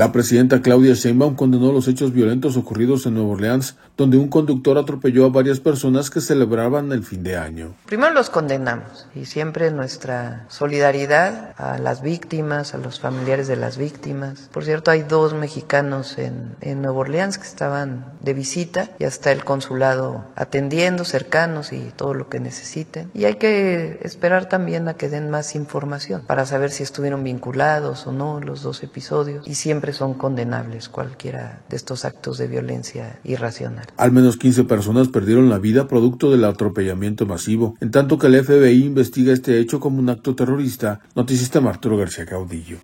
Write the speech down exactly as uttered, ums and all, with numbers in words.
La presidenta Claudia Sheinbaum condenó los hechos violentos ocurridos en Nueva Orleans, donde un conductor atropelló a varias personas que celebraban el fin de año. Primero los condenamos y siempre nuestra solidaridad a las víctimas, a los familiares de las víctimas. Por cierto, hay dos mexicanos en, en Nueva Orleans que estaban de visita y hasta el consulado atendiendo, cercanos y todo lo que necesiten. Y hay que esperar también a que den más información para saber si estuvieron vinculados o no los dos episodios, y siempre son condenables cualquiera de estos actos de violencia irracional. Al menos quince personas perdieron la vida producto del atropellamiento masivo, en tanto que el F B I investiga este hecho como un acto terrorista. Noticista Arturo García Caudillo.